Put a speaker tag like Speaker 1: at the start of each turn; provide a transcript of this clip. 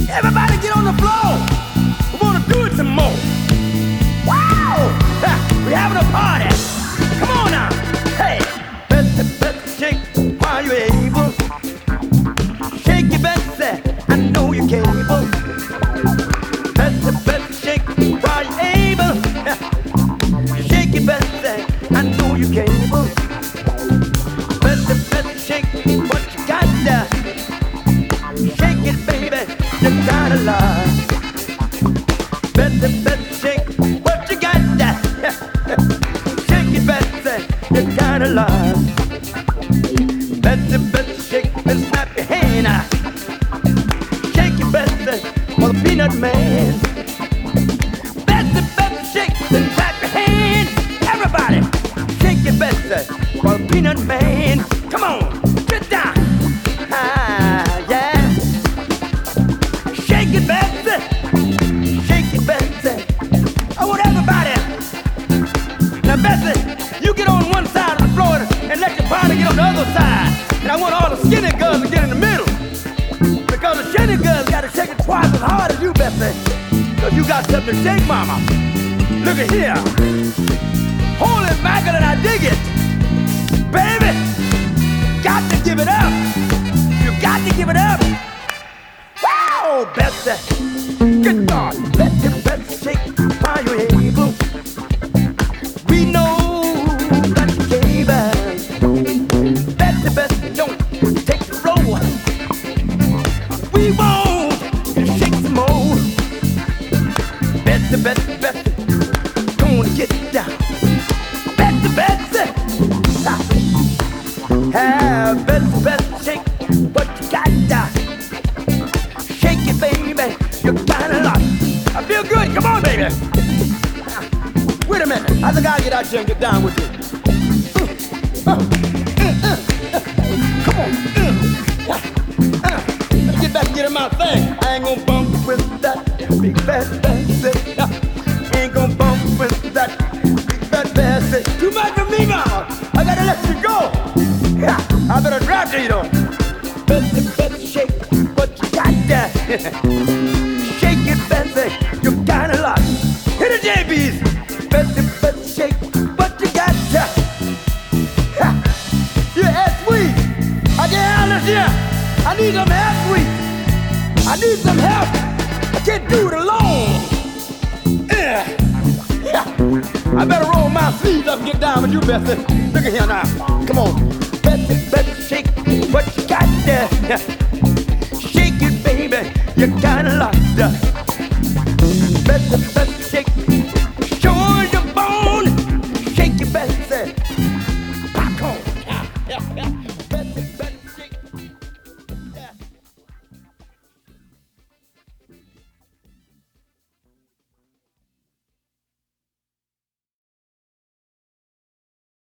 Speaker 1: Everybody get on the floor. We wanna do it some more. Wow! Ha, we having a party. Come on now. Hey, best shake while you're able. Shake your best, I know you're capable. Best shake while you're able. Shake your best, I know you're capable. Best shake what you got there. Shake it, baby, you gotta love. Best shake what you got there. Shake it, best, you gotta love. Best shake and snap your hand out. Shake your best for the peanut man. Best shake and snap your hand. Everybody, shake your best for the peanut man. Come on, get down. Ah, yeah. Shake it, Betsy. Shake it, Betsy. I want everybody. Now, Betsy, you get on one side of the floor and let your partner get on the other side. And I want all the skinny girls to get in the middle. Because the skinny girls got to shake it twice as hard as you, Betsy. Because you got something to shake, mama. Look at here. Holy mackerel, and I dig it. Baby, got to give it up. You got to give it up. Wow, Betsy. Good God. Betsy, shake while you're able. We know that you gave us. Betsy, don't take the floor. We want you to shake some more. Betsy, gonna get down. Betsy, have best shake what you got down. Shake it, baby, you got a lot. I feel good, come on, baby. Wait a minute, I think I'll get out here and get down with you. Come on. Let me get back and get in my thing. I ain't gonna bump with that big fat Betsy. Ain't gonna bump with that big fat Betsy. Too much for me, mama. I gotta let you go. Yeah, I better drop you, though. Betsy, shake what you got there. Shake it, Betsy, you got a lot. Hit it, JBs. Betsy, shake what you got there. Yeah, ass sweet. I can't handle this here. I need some help, sweet. I need some help. I can't do it alone. Yeah. I better roll my sleeves up and get down with you, Betsy. Look at here now. Come on. Betsy, shake what you got there. Shake it, baby. You got a lot.